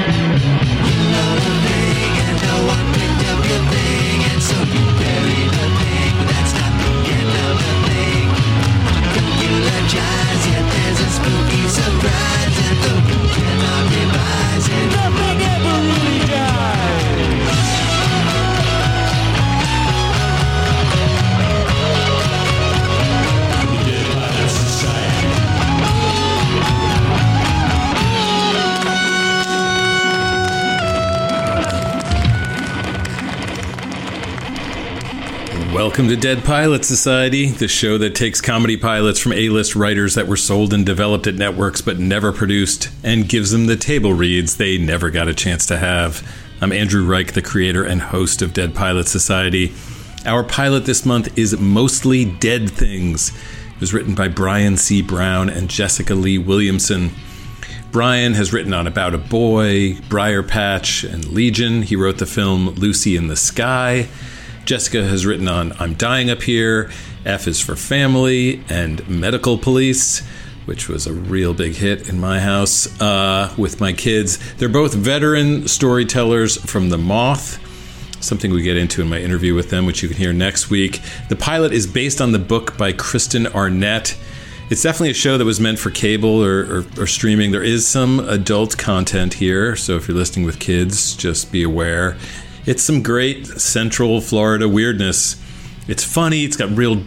Welcome to Dead Pilot Society, the show that takes comedy pilots from A-list writers that were sold and developed at networks but never produced and gives them the table reads they never got a chance to have. I'm Andrew Reich, the creator and host of Dead Pilot Society. Our pilot this month is Mostly Dead Things. It was written by Brian C. Brown and Jessica Lee Williamson. Brian has written on About a Boy, Briar Patch, and Legion. He wrote the film Lucy in the Sky. Jessica has written on I'm Dying Up Here, F is for Family, and Medical Police, which was a real big hit in my house with my kids. They're both veteran storytellers from The Moth, something we get into in my interview with them, which you can hear next week. The pilot is based on the book by Kristen Arnett. It's definitely a show that was meant for cable or streaming. There is some adult content here, so if you're listening with kids, just be aware. It's some great Central Florida weirdness. It's funny, it's got real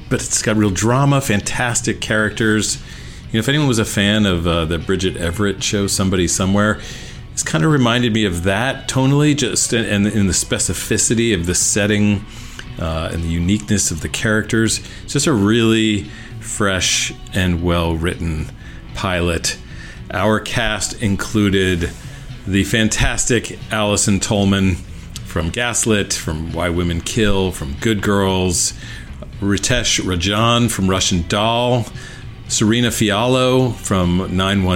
drama, fantastic characters. You know, if anyone was a fan of the Bridget Everett show, Somebody Somewhere, it's kind of reminded me of that tonally, just and in the specificity of the setting and the uniqueness of the characters. It's just a really fresh and well-written pilot. Our cast included the fantastic Allison Tolman from Gaslit, from Why Women Kill, from Good Girls, Ritesh Rajan from Russian Doll, Serena Fiallo from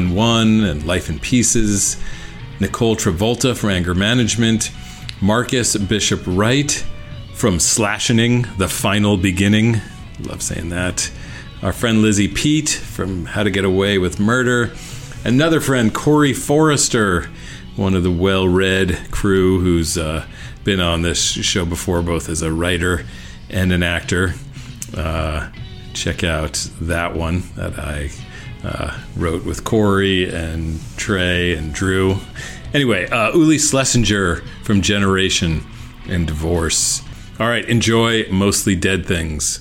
911 and Life in Pieces, Nicole Travolta from Anger Management, Marcus Bishop Wright from Slashening, The Final Beginning. Love saying that. Our friend Lizzie Pete from How to Get Away with Murder. Another friend, Corey Forrester, one of the well-read crew who's been on this show before, both as a writer and an actor. Check out that one that I wrote with Corey and Trey and Drew. Anyway, Uli Schlesinger from Generation and Divorce. All right, enjoy Mostly Dead Things.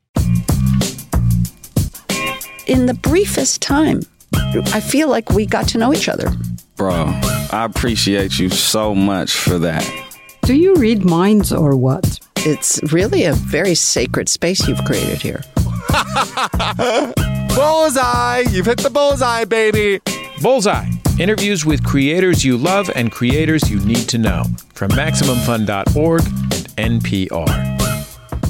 In the briefest time, I feel like we got to know each other. Bro, I appreciate you so much for that. Do you read minds or what? It's really a very sacred space you've created here. Bullseye! You've hit the bullseye, baby! Bullseye. Interviews with creators you love and creators you need to know. From MaximumFun.org and NPR.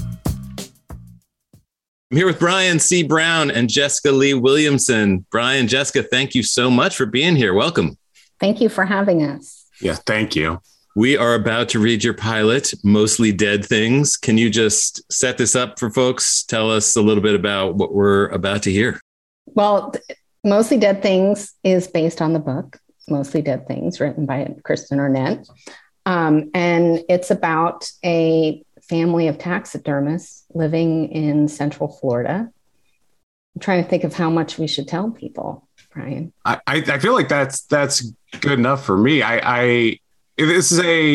I'm here with Brian C. Brown and Jessica Lee Williamson. Brian, Jessica, thank you so much for being here. Welcome. Thank you for having us. Yeah, thank you. We are about to read your pilot, Mostly Dead Things. Can you just set this up for folks? Tell us a little bit about what we're about to hear. Well, Mostly Dead Things is based on the book, Mostly Dead Things, written by Kristen Arnett. And it's about a family of taxidermists living in Central Florida. I'm trying to think of how much we should tell people, Brian. I feel like that's good enough for me. This is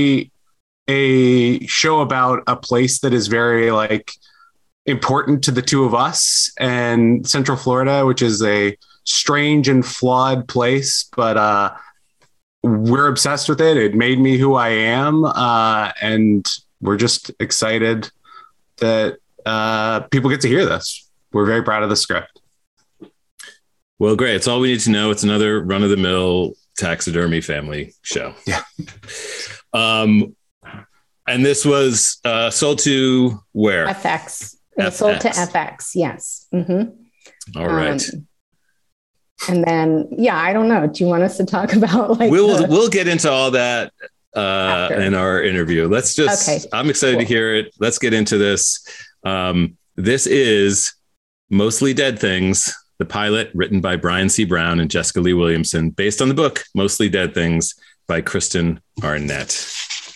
a show about a place that is very important to the two of us, and Central Florida, which is a strange and flawed place, but we're obsessed with it. It made me who I am, and we're just excited that people get to hear this. We're very proud of the script. Well, great. It's all we need to know. It's another run-of-the-mill taxidermy family show. Yeah. And this was sold to where? FX. It was sold to FX. Yes. Mm-hmm. All right. And then, I don't know. Do you want us to talk about we'll get into all that in our interview. Let's just, okay. I'm excited to hear it. Let's get into this. This is Mostly Dead Things, the pilot written by Brian C. Brown and Jessica Lee Williamson, based on the book, Mostly Dead Things. by Kristen Arnett.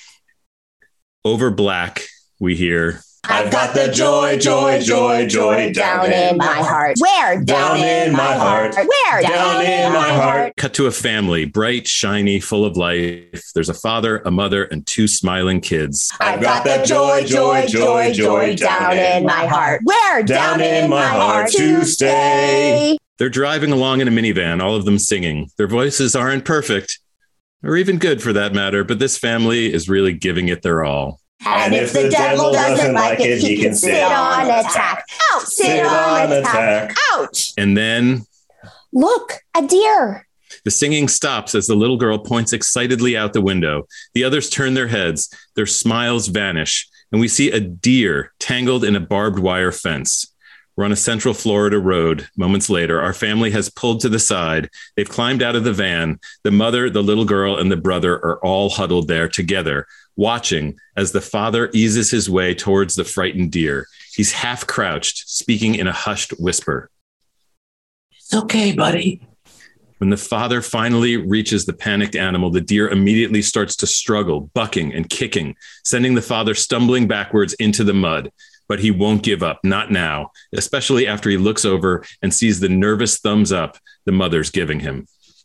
Over Black, we hear, I've got the joy, joy, joy, joy down in my heart. Where? Down in my heart. Where? Down in my heart. Cut to a family, bright, shiny, full of life. There's a father, a mother, and 2 smiling kids. I've got the joy, joy, joy, joy down in my heart. Where? Down in my heart to stay. They're driving along in a minivan, all of them singing. Their voices aren't perfect, or even good for that matter, but this family is really giving it their all. And if the devil doesn't like it, he can sit on attack. Ouch! Sit on attack. Ouch! And then, look, a deer. the singing stops as the little girl points excitedly out the window. The others turn their heads, their smiles vanish, and we see a deer tangled in a barbed wire fence. We're on a Central Florida road. Moments later, our family has pulled to the side. They've climbed out of the van. The mother, the little girl, and the brother are all huddled there together, watching as the father eases his way towards the frightened deer. He's half crouched, speaking in a hushed whisper. It's okay, buddy. When the father finally reaches the panicked animal, the deer immediately starts to struggle, bucking and kicking, sending the father stumbling backwards into the mud. But he won't give up, not now, especially after he looks over and sees the nervous thumbs up the mother's giving him.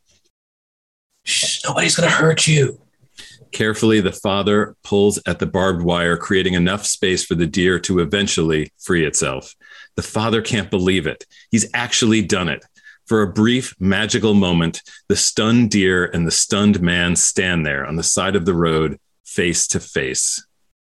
Shh, nobody's going to hurt you. Carefully, the father pulls at the barbed wire, creating enough space for the deer to eventually free itself. The father can't believe it. He's actually done it. For a brief, magical moment, the stunned deer and the stunned man stand there on the side of the road, face to face.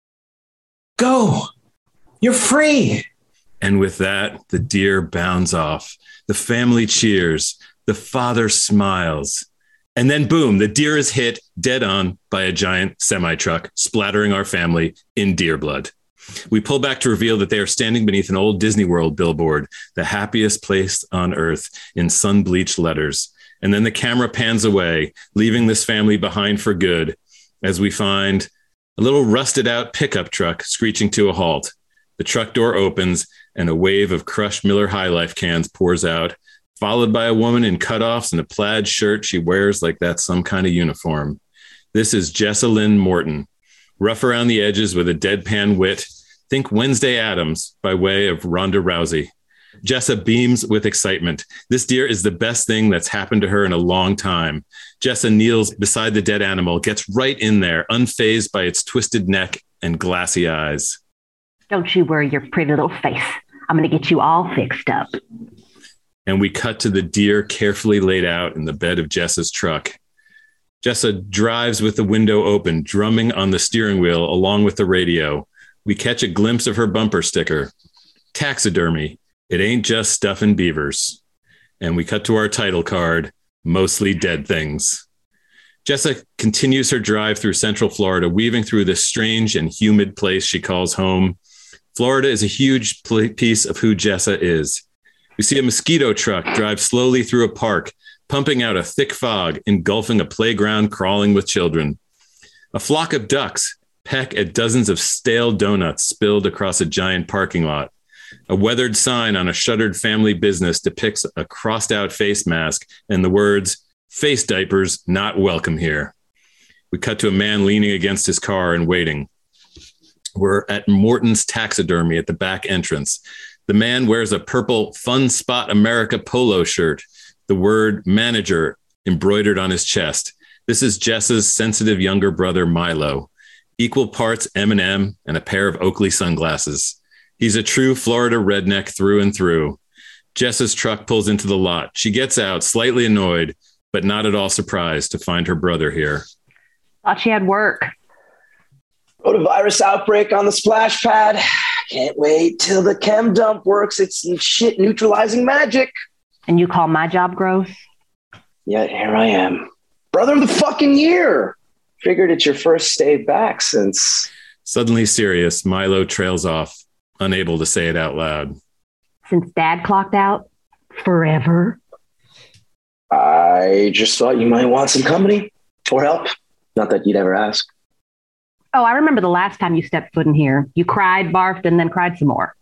Go! You're free! And with that, the deer bounds off. The family cheers. The father smiles. And then boom, the deer is hit dead on by a giant semi-truck, splattering our family in deer blood. We pull back to reveal that they are standing beneath an old Disney World billboard, the happiest place on earth, in sun-bleached letters. And then the camera pans away, leaving this family behind for good, as we find a little rusted-out pickup truck screeching to a halt. The truck door opens, and a wave of crushed Miller High Life cans pours out, followed by a woman in cutoffs and a plaid shirt she wears like that's some kind of uniform. This is Jessa Lynn Morton, rough around the edges with a deadpan wit. Think Wednesday Addams by way of Ronda Rousey. Jessa beams with excitement. This deer is the best thing that's happened to her in a long time. Jessa kneels beside the dead animal, gets right in there, unfazed by its twisted neck and glassy eyes. Don't you worry your pretty little face. I'm going to get you all fixed up. And we cut to the deer carefully laid out in the bed of Jessa's truck. Jessa drives with the window open, drumming on the steering wheel along with the radio. We catch a glimpse of her bumper sticker. Taxidermy. It ain't just stuffing beavers. And we cut to our title card, Mostly Dead Things. Jessa continues her drive through Central Florida, weaving through this strange and humid place she calls home. Florida is a huge piece of who Jessa is. We see a mosquito truck drive slowly through a park, pumping out a thick fog, engulfing a playground crawling with children. A flock of ducks peck at dozens of stale donuts spilled across a giant parking lot. A weathered sign on a shuttered family business depicts a crossed-out face mask and the words, "Face diapers not welcome here." We cut to a man leaning against his car and waiting. We're at Morton's Taxidermy at the back entrance. The man wears a purple Fun Spot America polo shirt, the word manager embroidered on his chest. This is Jessa's sensitive younger brother, Milo. Equal parts M&M and a pair of Oakley sunglasses. He's a true Florida redneck through and through. Jessa's truck pulls into the lot. She gets out, slightly annoyed, but not at all surprised to find her brother here. Thought she had work. Rotavirus outbreak on the splash pad. Can't wait till the chem dump works. It's some shit neutralizing magic. And you call my job gross? Yeah, here I am. Brother of the fucking year. Figured it's your first stay back since... Suddenly serious, Milo trails off, unable to say it out loud. Since Dad clocked out? Forever? I just thought you might want some company or help. Not that you'd ever ask. Oh, I remember the last time you stepped foot in here. You cried, barfed, and then cried some more.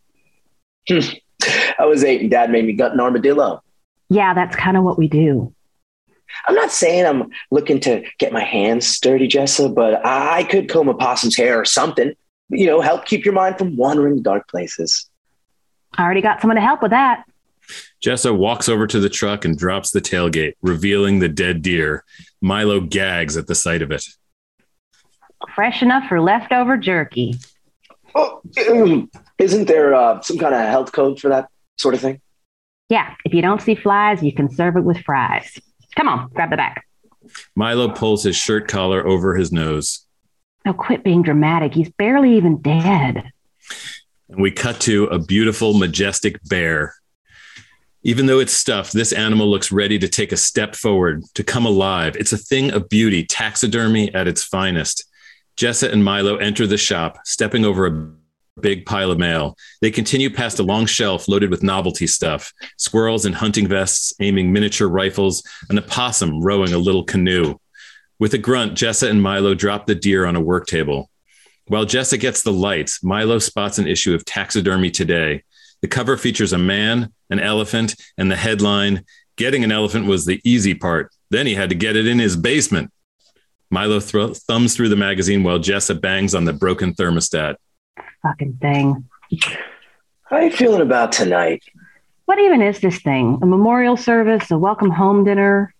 I was 8 and Dad made me gut an armadillo. Yeah, that's kind of what we do. I'm not saying I'm looking to get my hands dirty, Jessa, but I could comb a possum's hair or something. Help keep your mind from wandering dark places. I already got someone to help with that. Jessa walks over to the truck and drops the tailgate, revealing the dead deer. Milo gags at the sight of it. Fresh enough for leftover jerky. Oh, isn't there some kind of health code for that sort of thing? Yeah, if you don't see flies, you can serve it with fries. Come on, grab the back. Milo pulls his shirt collar over his nose. Oh, quit being dramatic. He's barely even dead. And we cut to a beautiful, majestic bear. Even though it's stuffed, this animal looks ready to take a step forward, to come alive. It's a thing of beauty, taxidermy at its finest. Jessa and Milo enter the shop, stepping over a big pile of mail. They continue past a long shelf loaded with novelty stuff, squirrels in hunting vests, aiming miniature rifles, and a possum rowing a little canoe. With a grunt, Jessa and Milo drop the deer on a work table. While Jessa gets the lights, Milo spots an issue of Taxidermy Today. The cover features a man, an elephant, and the headline, "Getting an elephant was the easy part. Then he had to get it in his basement." Milo thumbs through the magazine while Jessa bangs on the broken thermostat. Fucking thing. How are you feeling about tonight? What even is this thing? A memorial service? A welcome home dinner?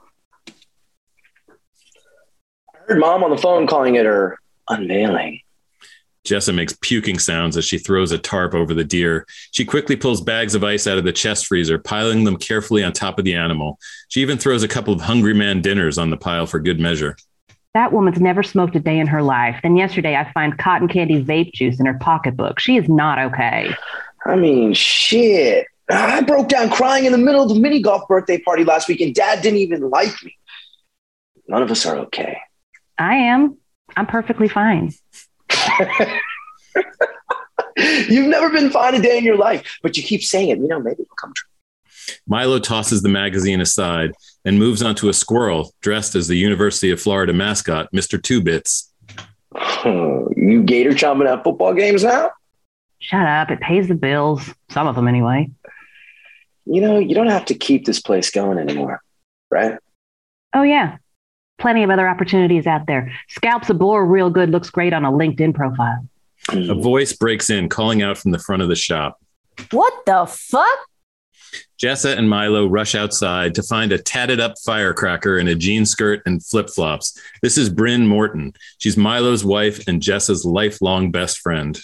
I heard Mom on the phone calling it her unveiling. Jessa makes puking sounds as she throws a tarp over the deer. She quickly pulls bags of ice out of the chest freezer, piling them carefully on top of the animal. She even throws a couple of Hungry Man dinners on the pile for good measure. That woman's never smoked a day in her life. Then yesterday I find cotton candy vape juice in her pocketbook. She is not okay. I mean, shit. I broke down crying in the middle of the mini golf birthday party last week and Dad didn't even like me. None of us are okay. I am. I'm perfectly fine. You've never been fine a day in your life, but you keep saying it. Maybe it'll come true. Milo tosses the magazine aside and moves onto a squirrel dressed as the University of Florida mascot, Mr. Two Bits. You gator chomping at football games now? Shut up. It pays the bills. Some of them anyway. You don't have to keep this place going anymore, right? Oh, yeah. Plenty of other opportunities out there. Scalps a boar real good looks great on a LinkedIn profile. A voice breaks in, calling out from the front of the shop. What the fuck? Jessa and Milo rush outside to find a tatted up firecracker in a jean skirt and flip-flops. This is Bryn Morton. She's Milo's wife and Jessa's lifelong best friend.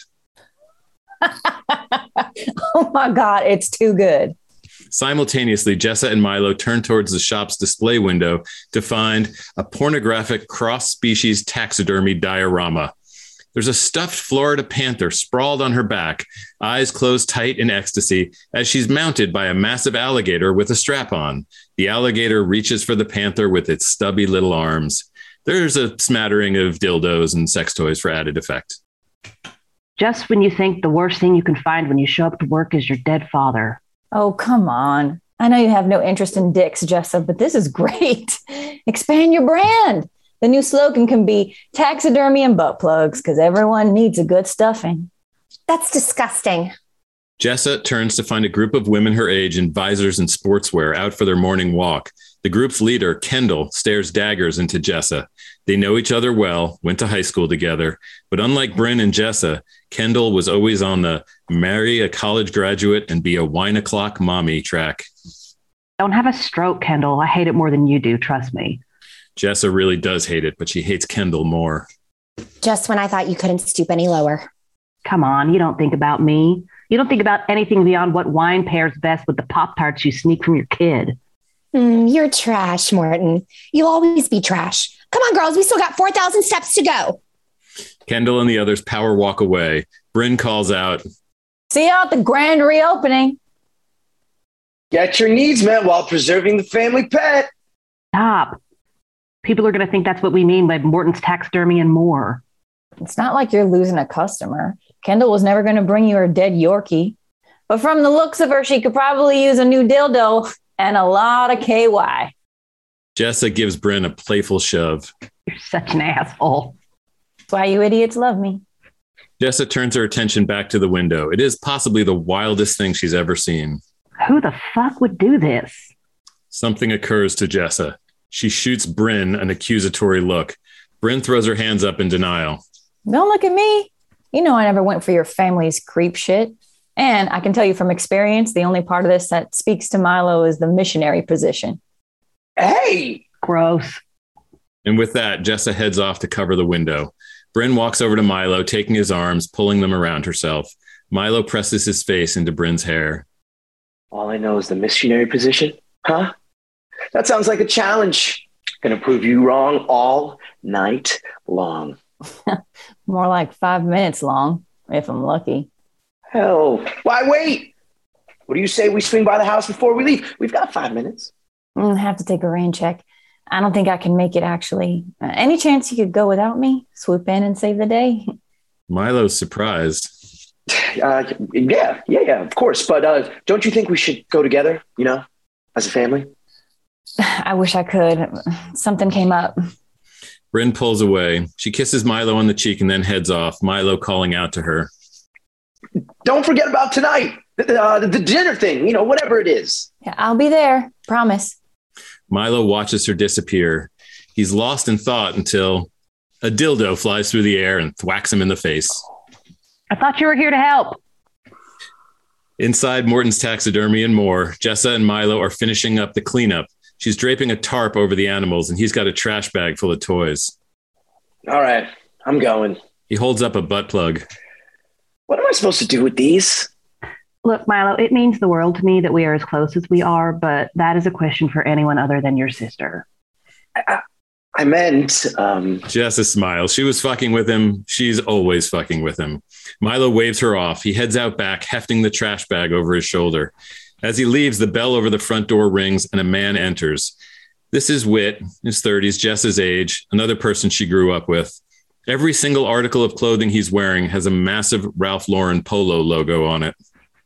Oh my God, it's too good. Simultaneously, Jessa and Milo turn towards the shop's display window to find a pornographic cross-species taxidermy diorama. There's a stuffed Florida panther sprawled on her back, eyes closed tight in ecstasy, as she's mounted by a massive alligator with a strap on. The alligator reaches for the panther with its stubby little arms. There's a smattering of dildos and sex toys for added effect. Just when you think the worst thing you can find when you show up to work is your dead father. Oh, come on. I know you have no interest in dicks, Jessa, but this is great. Expand your brand. The new slogan can be taxidermy and butt plugs because everyone needs a good stuffing. That's disgusting. Jessa turns to find a group of women her age in visors and sportswear out for their morning walk. The group's leader, Kendall, stares daggers into Jessa. They know each other well, went to high school together, but unlike Bryn and Jessa, Kendall was always on the marry a college graduate and be a wine o'clock mommy track. Don't have a stroke, Kendall. I hate it more than you do, trust me. Jessa really does hate it, but she hates Kendall more. Just when I thought you couldn't stoop any lower. Come on, you don't think about me. You don't think about anything beyond what wine pairs best with the Pop-Tarts you sneak from your kid. You're trash, Morton. You'll always be trash. Come on, girls. We still got 4,000 steps to go. Kendall and the others power walk away. Bryn calls out, "See you at the grand reopening." Get your needs met while preserving the family pet. Stop. People are going to think that's what we mean by Morton's taxidermy and more. It's not like you're losing a customer. Kendall was never going to bring you her dead Yorkie. But from the looks of her, she could probably use a new dildo and a lot of KY. Jessa gives Bryn a playful shove. You're such an asshole. That's why you idiots love me. Jessa turns her attention back to the window. It is possibly the wildest thing she's ever seen. Who the fuck would do this? Something occurs to Jessa. She shoots Bryn an accusatory look. Bryn throws her hands up in denial. Don't look at me. You know I never went for your family's creep shit. And I can tell you from experience, the only part of this that speaks to Milo is the missionary position. Hey! Gross. And with that, Jessa heads off to cover the window. Bryn walks over to Milo, taking his arms, pulling them around herself. Milo presses his face into Bryn's hair. All I know is the missionary position? Huh? That sounds like a challenge. Gonna prove you wrong all night long. More like 5 minutes long, if I'm lucky. Hell, why wait? What do you say we swing by the house before we leave? We've got 5 minutes. I have to take a rain check. I don't think I can make it, actually. Any chance you could go without me? Swoop in and save the day? Milo's surprised. Yeah, of course. But don't you think we should go together, as a family? I wish I could. Something came up. Bryn pulls away. She kisses Milo on the cheek and then heads off, Milo calling out to her. Don't forget about tonight. The dinner thing, whatever it is. Yeah, I'll be there. Promise. Milo watches her disappear. He's lost in thought until a dildo flies through the air and thwacks him in the face. I thought you were here to help. Inside Morton's Taxidermy and More, Jessa and Milo are finishing up the cleanup. She's draping a tarp over the animals, and he's got a trash bag full of toys. All right, I'm going. He holds up a butt plug. What am I supposed to do with these? Look, Milo, it means the world to me that we are as close as we are, but that is a question for anyone other than your sister. I meant... Jessa smiles. She was fucking with him. She's always fucking with him. Milo waves her off. He heads out back, hefting the trash bag over his shoulder. As he leaves, the bell over the front door rings and a man enters. This is Whit, his 30s, Jessa's age, another person she grew up with. Every single article of clothing he's wearing has a massive Ralph Lauren polo logo on it.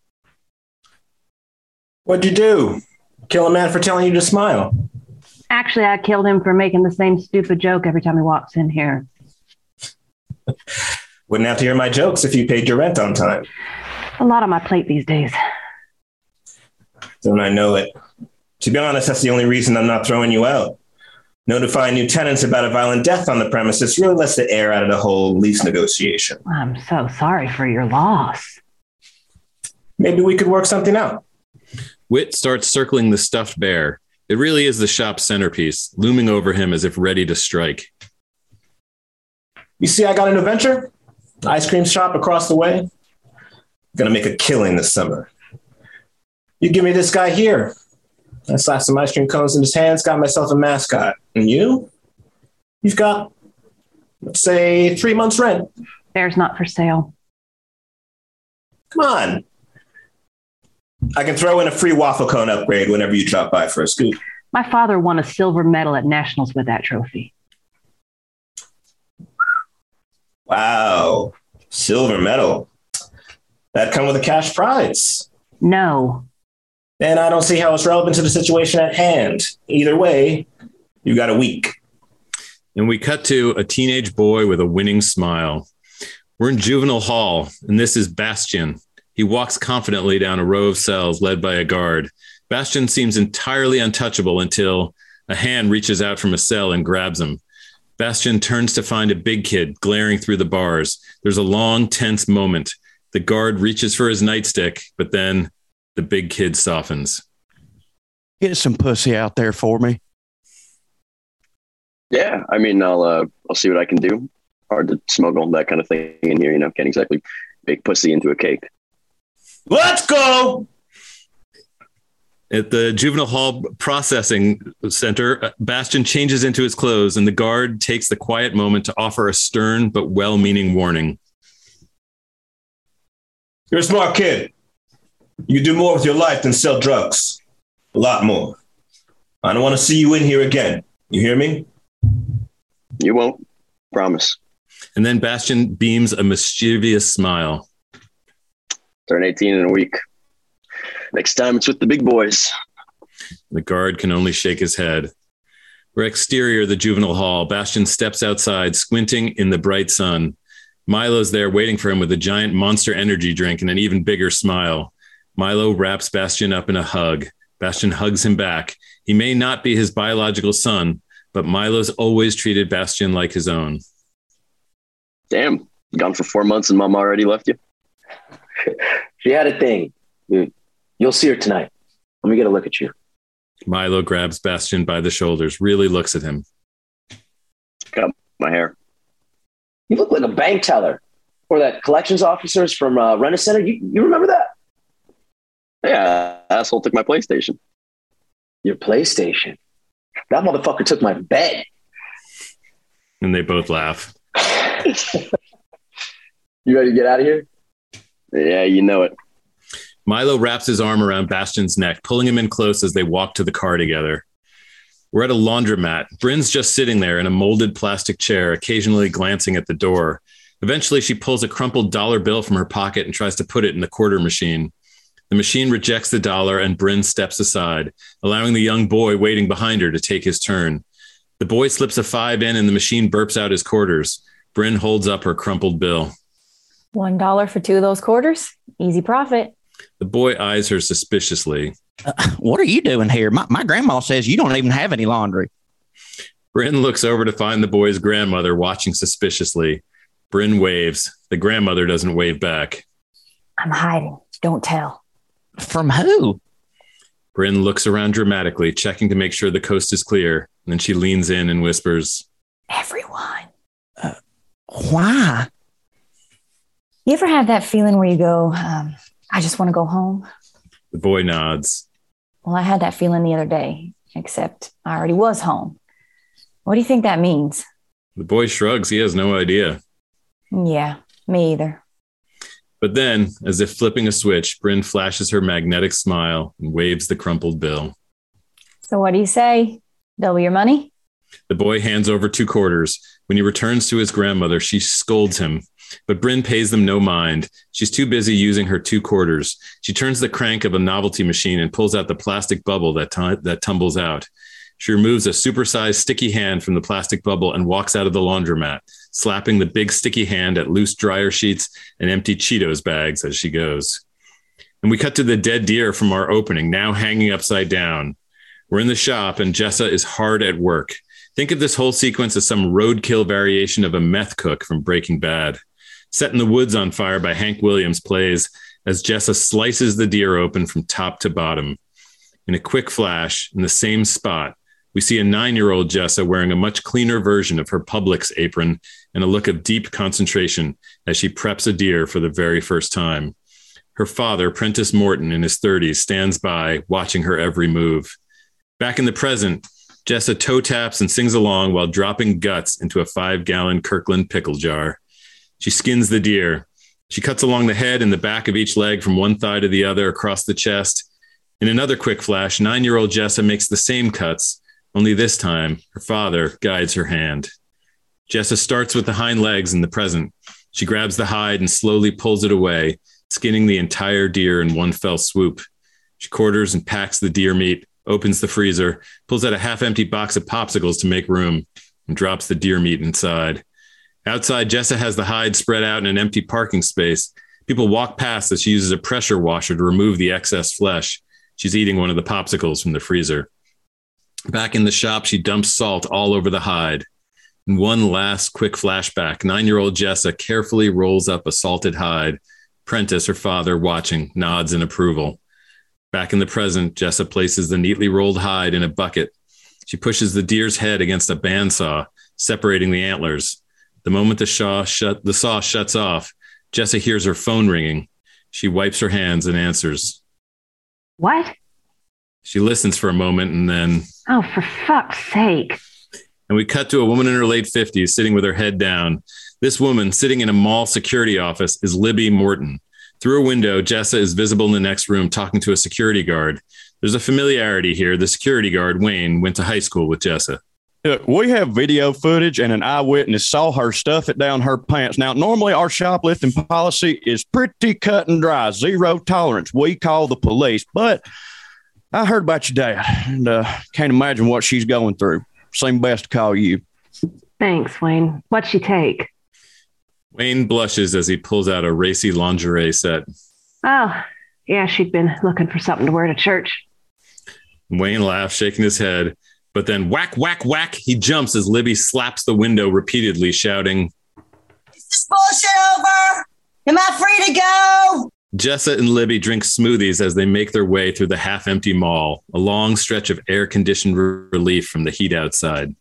What'd you do? Kill a man for telling you to smile? Actually, I killed him for making the same stupid joke every time he walks in here. Wouldn't have to hear my jokes if you paid your rent on time. A lot on my plate these days. Don't I know it? To be honest, that's the only reason I'm not throwing you out. Notifying new tenants about a violent death on the premises really lets the air out of the whole lease negotiation. I'm so sorry for your loss. Maybe we could work something out. Whit starts circling the stuffed bear. It really is the shop's centerpiece, looming over him as if ready to strike. You see, I got an adventure. Ice cream shop across the way. Gonna make a killing this summer. You give me this guy here. I slapped some ice cream cones in his hands, got myself a mascot. And you? You've got, let's say, 3 months rent. Bear's not for sale. Come on. I can throw in a free waffle cone upgrade whenever you drop by for a scoop. My father won a silver medal at nationals with that trophy. Wow. Silver medal. That'd come with a cash prize. No. And I don't see how it's relevant to the situation at hand. Either way, you got a week. And we cut to a teenage boy with a winning smile. We're in juvenile hall, and this is Bastian. He walks confidently down a row of cells led by a guard. Bastian seems entirely untouchable until a hand reaches out from a cell and grabs him. Bastian turns to find a big kid glaring through the bars. There's a long, tense moment. The guard reaches for his nightstick, but then the big kid softens. Get some pussy out there for me. Yeah, I mean, I'll see what I can do. Hard to smuggle that kind of thing in here, can't exactly bake pussy into a cake. Let's go! At the juvenile hall processing center, Bastian changes into his clothes, and the guard takes the quiet moment to offer a stern but well-meaning warning. You're a smart kid. You can do more with your life than sell drugs. A lot more. I don't want to see you in here again. You hear me? You won't. Promise. And then Bastian beams a mischievous smile. Turn 18 in a week. Next time it's with the big boys. The guard can only shake his head. We're exterior of the juvenile hall. Bastian steps outside, squinting in the bright sun. Milo's there waiting for him with a giant Monster Energy drink and an even bigger smile. Milo wraps Bastian up in a hug. Bastian hugs him back. He may not be his biological son, but Milo's always treated Bastian like his own. Damn, gone for 4 months and mom already left you? She had a thing. You'll see her tonight. Let me get a look at you. Milo grabs Bastian by the shoulders, really looks at him. Cut my hair. You look like a bank teller or that collections officers from Rent-A-Center. You remember that? Yeah, asshole took my PlayStation. Your PlayStation? That motherfucker took my bed. And they both laugh. You ready to get out of here? Yeah, you know it. Milo wraps his arm around Bastian's neck, pulling him in close as they walk to the car together. We're at a laundromat. Bryn's just sitting there in a molded plastic chair, occasionally glancing at the door. Eventually, she pulls a crumpled dollar bill from her pocket and tries to put it in the quarter machine. The machine rejects the dollar and Bryn steps aside, allowing the young boy waiting behind her to take his turn. The boy slips a 5 in and the machine burps out his quarters. Bryn holds up her crumpled bill. $1 for 2 of those quarters. Easy profit. The boy eyes her suspiciously. What are you doing here? My grandma says you don't even have any laundry. Bryn looks over to find the boy's grandmother watching suspiciously. Bryn waves. The grandmother doesn't wave back. I'm hiding. Don't tell. From who? Bryn looks around dramatically, checking to make sure the coast is clear. And then she leans in and whispers, Everyone. Why? You ever have that feeling where you go, I just want to go home? The boy nods. Well, I had that feeling the other day, except I already was home. What do you think that means? The boy shrugs. He has no idea. Yeah, me either. But then, as if flipping a switch, Bryn flashes her magnetic smile and waves the crumpled bill. So what do you say? Double your money? The boy hands over 2 quarters. When he returns to his grandmother, she scolds him. But Bryn pays them no mind. She's too busy using her 2 quarters. She turns the crank of a novelty machine and pulls out the plastic bubble that tumbles out. She removes a supersized sticky hand from the plastic bubble and walks out of the laundromat, slapping the big sticky hand at loose dryer sheets and empty Cheetos bags as she goes. And we cut to the dead deer from our opening, now hanging upside down. We're in the shop and Jessa is hard at work. Think of this whole sequence as some roadkill variation of a meth cook from Breaking Bad. Set in the Woods on Fire by Hank Williams plays as Jessa slices the deer open from top to bottom. In a quick flash, in the same spot, we see a 9-year-old Jessa wearing a much cleaner version of her Publix apron and a look of deep concentration as she preps a deer for the very first time. Her father, Prentice Morton, in his 30s, stands by, watching her every move. Back in the present, Jessa toe taps and sings along while dropping guts into a 5-gallon Kirkland pickle jar. She skins the deer. She cuts along the head and the back of each leg from one thigh to the other across the chest. In another quick flash, 9-year-old Jessa makes the same cuts, only this time her father guides her hand. Jessa starts with the hind legs in the present. She grabs the hide and slowly pulls it away, skinning the entire deer in one fell swoop. She quarters and packs the deer meat, opens the freezer, pulls out a half-empty box of popsicles to make room, and drops the deer meat inside. Outside, Jessa has the hide spread out in an empty parking space. People walk past as she uses a pressure washer to remove the excess flesh. She's eating one of the popsicles from the freezer. Back in the shop, she dumps salt all over the hide. In one last quick flashback, 9-year-old Jessa carefully rolls up a salted hide. Prentice, her father, watching, nods in approval. Back in the present, Jessa places the neatly rolled hide in a bucket. She pushes the deer's head against a bandsaw, separating the antlers. The moment the saw shuts off, Jessa hears her phone ringing. She wipes her hands and answers. What? She listens for a moment and then... Oh, for fuck's sake. And we cut to a woman in her late 50s sitting with her head down. This woman, sitting in a mall security office, is Libby Morton. Through a window, Jessa is visible in the next room talking to a security guard. There's a familiarity here. The security guard, Wayne, went to high school with Jessa. Look, we have video footage and an eyewitness saw her stuff it down her pants. Now, normally our shoplifting policy is pretty cut and dry, 0 tolerance. We call the police, but I heard about your dad and can't imagine what she's going through. Seemed best to call you. Thanks, Wayne. What'd she take? Wayne blushes as he pulls out a racy lingerie set. Oh, yeah, she'd been looking for something to wear to church. Wayne laughs, shaking his head, but then whack, whack, whack, he jumps as Libby slaps the window repeatedly, shouting, "Is this bullshit over? Am I free to go?" Jessa and Libby drink smoothies as they make their way through the half-empty mall, a long stretch of air-conditioned relief from the heat outside.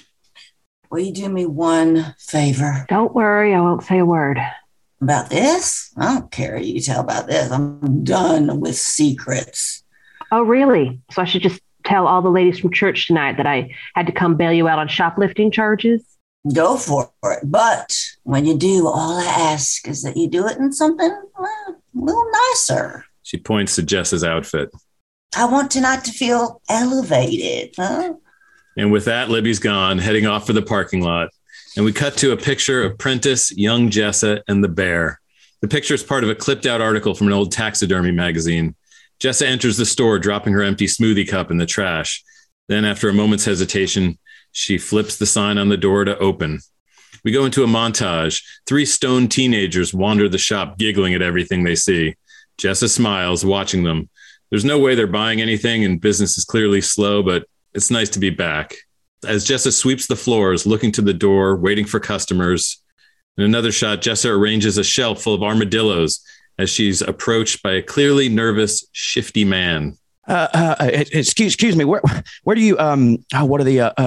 Will you do me one favor? Don't worry, I won't say a word. About this? I don't care. You tell about this. I'm done with secrets. Oh, really? So I should just tell all the ladies from church tonight that I had to come bail you out on shoplifting charges? Go for it. But when you do, all I ask is that you do it in something a little nicer. She points to Jessa's outfit. I want tonight to feel elevated, huh? And with that, Libby's gone, heading off for the parking lot. And we cut to a picture of Prentice, young Jessa, and the bear. The picture is part of a clipped-out article from an old taxidermy magazine. Jessa enters the store, dropping her empty smoothie cup in the trash. Then, after a moment's hesitation, she flips the sign on the door to open. We go into a montage. 3 stoned teenagers wander the shop, giggling at everything they see. Jessa smiles, watching them. There's no way they're buying anything, and business is clearly slow, but it's nice to be back. As Jessa sweeps the floors, looking to the door, waiting for customers. In another shot, Jessa arranges a shelf full of armadillos as she's approached by a clearly nervous, shifty man. Excuse me. Where do you what are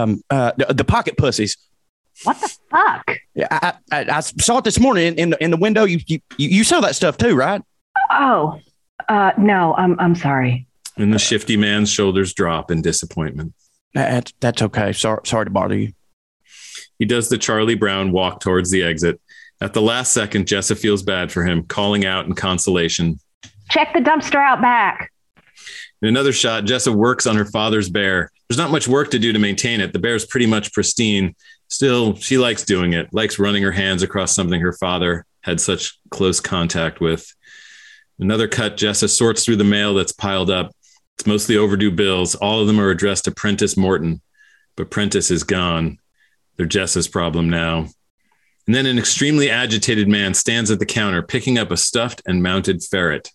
the pocket pussies? What the fuck? Yeah, I saw it this morning in the window. You sell that stuff too, right? Oh, no, I'm sorry. And the shifty man's shoulders drop in disappointment. That's okay. Sorry to bother you. He does the Charlie Brown walk towards the exit. At the last second, Jessa feels bad for him, calling out in consolation. Check the dumpster out back. In another shot, Jessa works on her father's bear. There's not much work to do to maintain it. The bear's pretty much pristine. Still, she likes doing it, likes running her hands across something her father had such close contact with. Another cut, Jessa sorts through the mail that's piled up. It's mostly overdue bills. All of them are addressed to Prentice Morton, but Prentice is gone. They're Jessa's problem now. And then an extremely agitated man stands at the counter, picking up a stuffed and mounted ferret.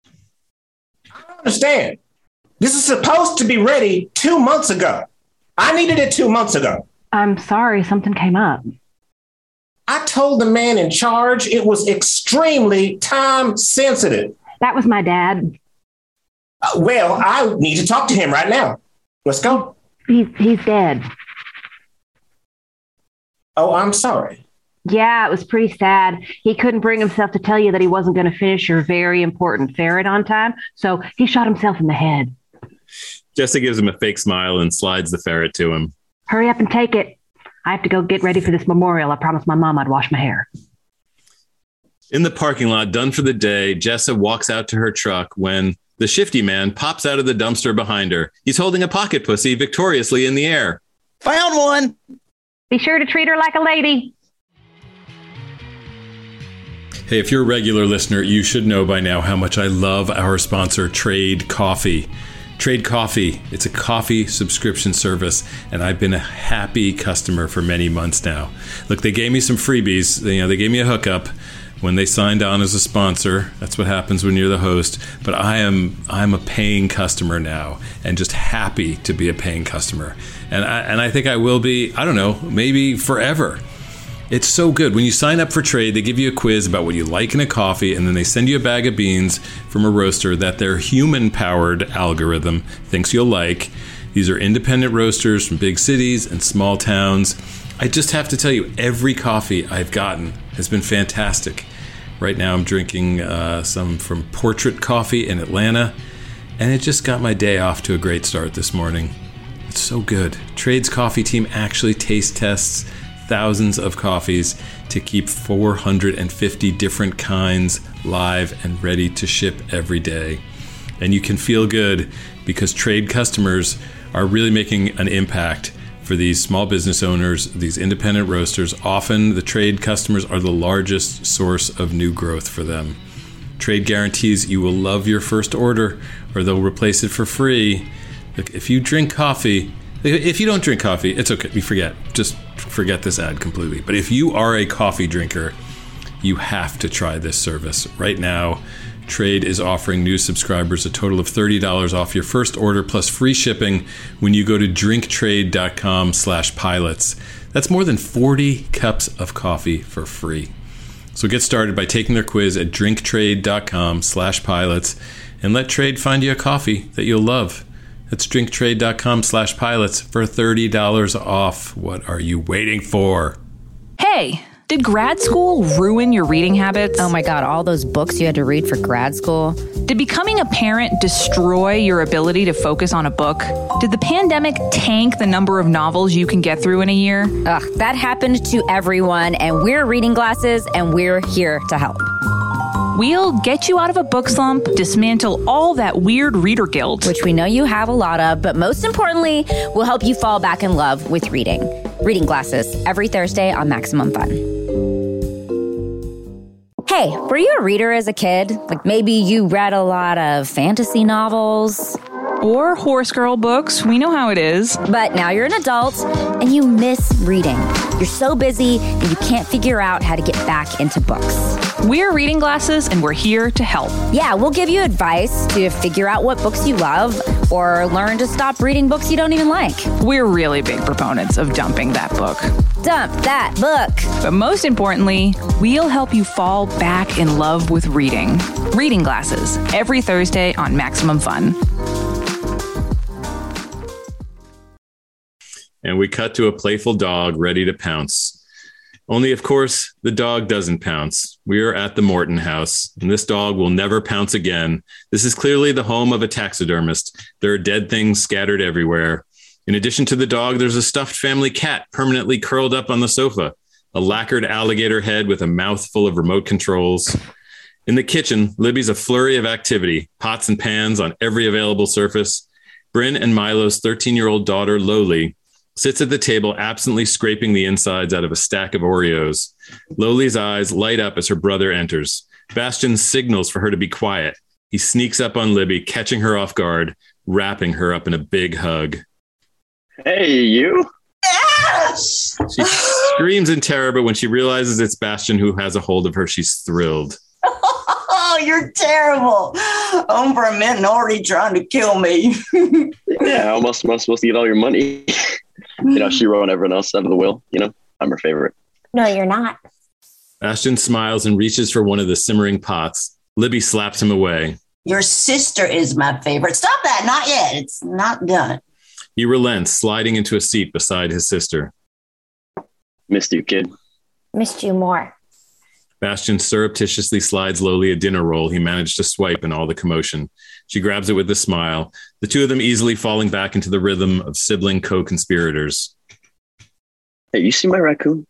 I don't understand. This is supposed to be ready 2 months ago. I needed it 2 months ago. I'm sorry, something came up. I told the man in charge it was extremely time sensitive. That was my dad. Well, I need to talk to him right now. Let's go. He's dead. Oh, I'm sorry. Yeah, it was pretty sad. He couldn't bring himself to tell you that he wasn't going to finish your very important ferret on time, so he shot himself in the head. Jessa gives him a fake smile and slides the ferret to him. Hurry up and take it. I have to go get ready for this memorial. I promised my mom I'd wash my hair. In the parking lot, done for the day, Jessa walks out to her truck when the shifty man pops out of the dumpster behind her. He's holding a pocket pussy victoriously in the air. Found one. Be sure to treat her like a lady. Hey, if you're a regular listener, you should know by now how much I love our sponsor, Trade Coffee. Trade Coffee, it's a coffee subscription service, and I've been a happy customer for many months now. Look, they gave me some freebies. They gave me a hookup when they signed on as a sponsor. That's what happens when you're the host. But I'm a paying customer now, and just happy to be a paying customer. And I think I will be, I don't know, maybe forever. It's so good. When you sign up for Trade, they give you a quiz about what you like in a coffee, and then they send you a bag of beans from a roaster that their human-powered algorithm thinks you'll like. These are independent roasters from big cities and small towns. I just have to tell you, every coffee I've gotten has been fantastic. Right now I'm drinking some from Portrait Coffee in Atlanta, and it just got my day off to a great start this morning. It's so good. Trade's coffee team actually taste tests thousands of coffees to keep 450 different kinds live and ready to ship every day. And you can feel good because Trade customers are really making an impact for these small business owners, these independent roasters. Often the Trade customers are the largest source of new growth for them. Trade guarantees you will love your first order, or they'll replace it for free. Look, if you don't drink coffee, it's okay. Just forget this ad completely. But if you are a coffee drinker, you have to try this service. Right now, Trade is offering new subscribers a total of $30 off your first order plus free shipping when you go to drinktrade.com/pilots. That's more than 40 cups of coffee for free. So get started by taking their quiz at drinktrade.com/pilots and let Trade find you a coffee that you'll love. That's drinktrade.com/pilots for $30 off. What are you waiting for? Hey, did grad school ruin your reading habits? Oh my God, all those books you had to read for grad school. Did becoming a parent destroy your ability to focus on a book? Did the pandemic tank the number of novels you can get through in a year? Ugh, that happened to everyone, and we're Reading Glasses, and we're here to help. We'll get you out of a book slump, dismantle all that weird reader guilt, which we know you have a lot of, but most importantly, we'll help you fall back in love with reading. Reading Glasses, every Thursday on Maximum Fun. Hey, were you a reader as a kid? Like maybe you read a lot of fantasy novels? Or horse girl books, we know how it is. But now you're an adult and you miss reading. You're so busy and you can't figure out how to get back into books. We're Reading Glasses and we're here to help. Yeah, we'll give you advice to figure out what books you love or learn to stop reading books you don't even like. We're really big proponents of dumping that book. Dump that book. But most importantly, we'll help you fall back in love with reading. Reading Glasses, every Thursday on Maximum Fun. And we cut to a playful dog ready to pounce. Only, of course, the dog doesn't pounce. We are at the Morton house, and this dog will never pounce again. This is clearly the home of a taxidermist. There are dead things scattered everywhere. In addition to the dog, there's a stuffed family cat permanently curled up on the sofa, a lacquered alligator head with a mouth full of remote controls. In the kitchen, Libby's a flurry of activity, pots and pans on every available surface. Bryn and Milo's 13-year-old daughter, Loli, sits at the table absently scraping the insides out of a stack of Oreos. Loli's eyes light up as her brother enters. Bastian signals for her to be quiet. He sneaks up on Libby, catching her off guard, wrapping her up in a big hug. Hey, you? Yes! She screams in terror, but when she realizes it's Bastian who has a hold of her, she's thrilled. Oh, you're terrible. Home for a minute already trying to kill me. Yeah, I'm supposed to get all your money. She wrote everyone else out of the will. I'm her favorite. No, you're not. Bastian smiles and reaches for one of the simmering pots. Libby slaps him away. Your sister is my favorite. Stop that. Not yet. It's not done. He relents, sliding into a seat beside his sister. Missed you, kid. Missed you more. Bastian surreptitiously slides Loli a dinner roll he managed to swipe in all the commotion. She grabs it with a smile, the two of them easily falling back into the rhythm of sibling co-conspirators. Hey, you see my raccoon?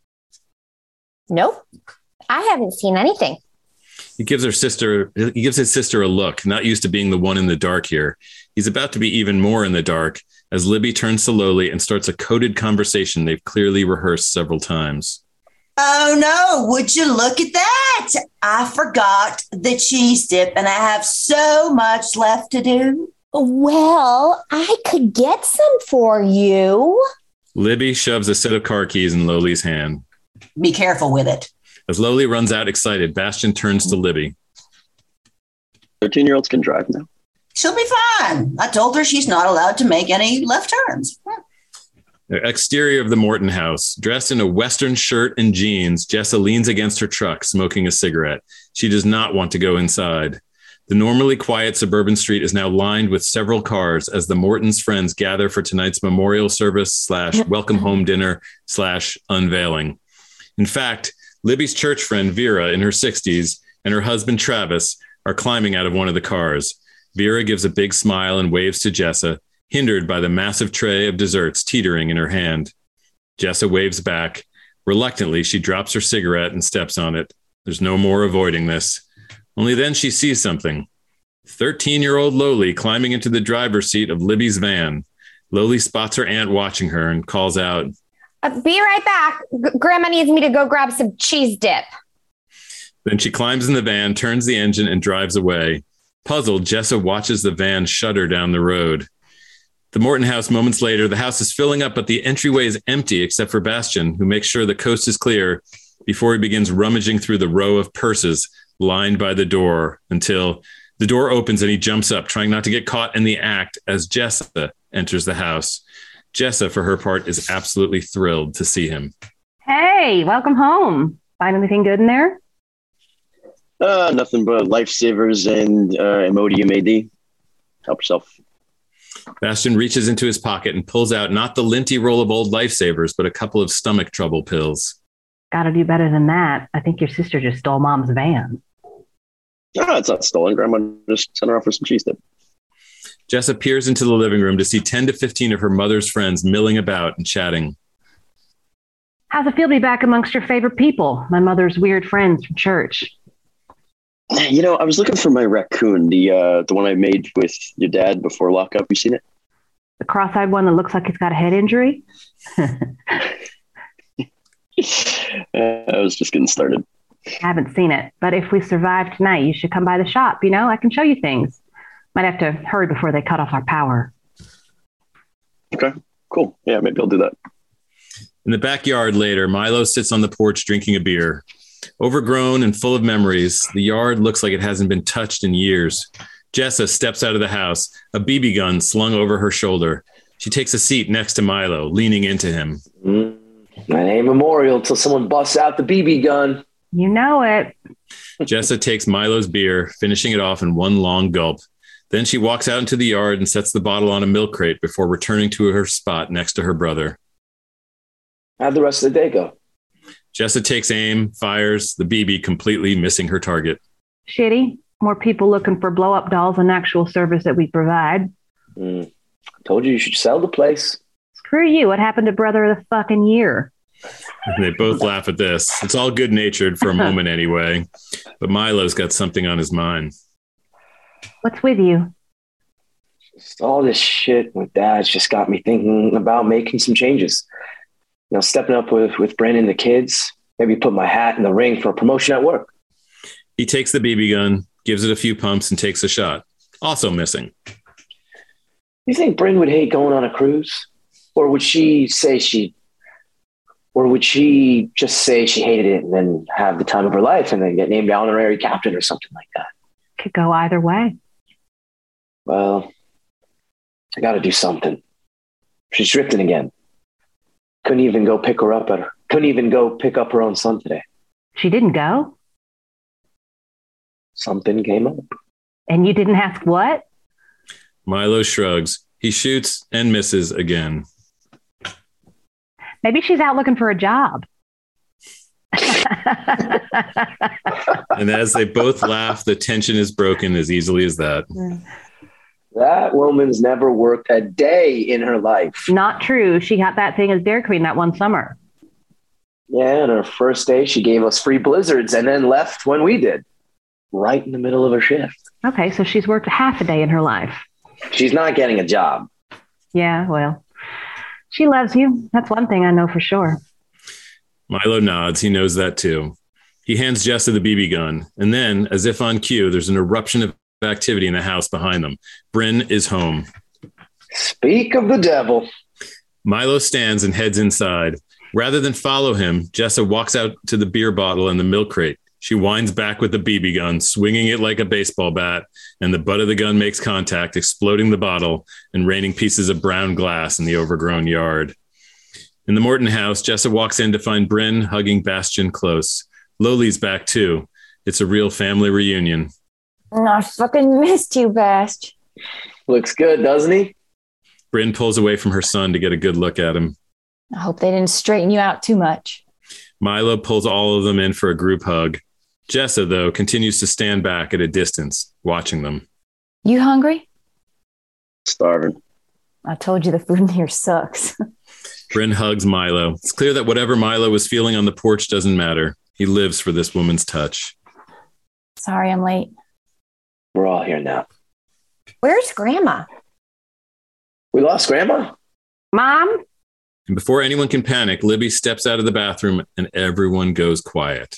Nope. I haven't seen anything. He gives his sister a look, not used to being the one in the dark here. He's about to be even more in the dark as Libby turns to Loli and starts a coded conversation they've clearly rehearsed several times. Oh, no. Would you look at that? I forgot the cheese dip and I have so much left to do. Well, I could get some for you. Libby shoves a set of car keys in Loli's hand. Be careful with it. As Loli runs out excited, Bastian turns to Libby. 13-year-olds can drive now. She'll be fine. I told her she's not allowed to make any left turns. The exterior of the Morton house. Dressed in a Western shirt and jeans, Jessa leans against her truck, smoking a cigarette. She does not want to go inside. The normally quiet suburban street is now lined with several cars as the Morton's friends gather for tonight's memorial service / welcome home dinner / unveiling. In fact, Libby's church friend Vera in her 60s and her husband Travis are climbing out of one of the cars. Vera gives a big smile and waves to Jessa, hindered by the massive tray of desserts teetering in her hand. Jessa waves back. Reluctantly, she drops her cigarette and steps on it. There's no more avoiding this. Only then she sees something. 13-year-old Loli climbing into the driver's seat of Libby's van. Loli spots her aunt watching her and calls out, Be right back. Grandma needs me to go grab some cheese dip. Then she climbs in the van, turns the engine, and drives away. Puzzled, Jessa watches the van shudder down the road. The Morton house, moments later, the house is filling up, but the entryway is empty except for Bastian, who makes sure the coast is clear before he begins rummaging through the row of purses lined by the door until the door opens and he jumps up, trying not to get caught in the act as Jessa enters the house. Jessa, for her part, is absolutely thrilled to see him. Hey, welcome home. Find anything good in there? Nothing but lifesavers and Imodium AD. Help yourself. Bastion reaches into his pocket and pulls out not the linty roll of old lifesavers, but a couple of stomach trouble pills. Gotta do better than that. I think your sister just stole Mom's van. No, it's not stolen. Grandma just sent her off for some cheese dip. Jessa peers into the living room to see 10 to 15 of her mother's friends milling about and chatting. How's it feel to be back amongst your favorite people? My mother's weird friends from church. You know, I was looking for my raccoon, the one I made with your dad before lockup. You seen it? The cross-eyed one that looks like he's got a head injury? I was just getting started. Haven't seen it, but if we survive tonight, you should come by the shop. You know, I can show you things. Might have to hurry before they cut off our power. Okay, cool. Yeah, maybe I'll do that. In the backyard later, Milo sits on the porch drinking a beer. Overgrown and full of memories, the yard looks like it hasn't been touched in years. Jessa steps out of the house, a BB gun slung over her shoulder. She takes a seat next to Milo, leaning into him. That ain't memorial till someone busts out the BB gun. You know it. Jessa takes Milo's beer, finishing it off in one long gulp. Then she walks out into the yard and sets the bottle on a milk crate before returning to her spot next to her brother. How'd the rest of the day go? Jessa takes aim, fires, the BB completely missing her target. Shitty. More people looking for blow-up dolls than actual service that we provide. Told you should sell the place. Screw you. What happened to brother of the fucking year? And they both laugh at this. It's all good-natured for a moment anyway. But Milo's got something on his mind. What's with you? Just all this shit with Dad's just got me thinking about making some changes. You know, stepping up with Brandon and the kids. Maybe put my hat in the ring for a promotion at work. He takes the BB gun, gives it a few pumps, and takes a shot. Also missing. You think Bryn would hate going on a cruise? Or would she just say she hated it and then have the time of her life and then get named honorary captain or something like that? Could go either way. Well, I got to do something. She's drifting again. Couldn't even go pick up her own son today. She didn't go? Something came up. And you didn't ask what? Milo shrugs. He shoots and misses again. Maybe she's out looking for a job. And as they both laugh, the tension is broken as easily as that. That woman's never worked a day in her life. Not true. She got that thing as Dairy Queen that one summer. Yeah, and her first day, she gave us free blizzards and then left when we did. Right in the middle of her shift. Okay, so she's worked half a day in her life. She's not getting a job. Yeah, well, she loves you. That's one thing I know for sure. Milo nods. He knows that too. He hands Jessa the BB gun. And then, as if on cue, there's an eruption of activity in the house behind them. Bryn is home. Speak of the devil. Milo stands and heads inside. Rather than follow him, Jessa walks out to the beer bottle and the milk crate. She winds back with the BB gun, swinging it like a baseball bat, and the butt of the gun makes contact, exploding the bottle and raining pieces of brown glass in the overgrown yard. In the Morton house, Jessa walks in to find Bryn hugging Bastion close. Loli's back too. It's a real family reunion. I fucking missed you, Bast. Looks good, doesn't he? Bryn pulls away from her son to get a good look at him. I hope they didn't straighten you out too much. Milo pulls all of them in for a group hug. Jessa, though, continues to stand back at a distance, watching them. You hungry? Starving. I told you the food in here sucks. Bryn hugs Milo. It's clear that whatever Milo was feeling on the porch doesn't matter. He lives for this woman's touch. Sorry I'm late. We're all here now. Where's Grandma? We lost Grandma? Mom? And before anyone can panic, Libby steps out of the bathroom and everyone goes quiet.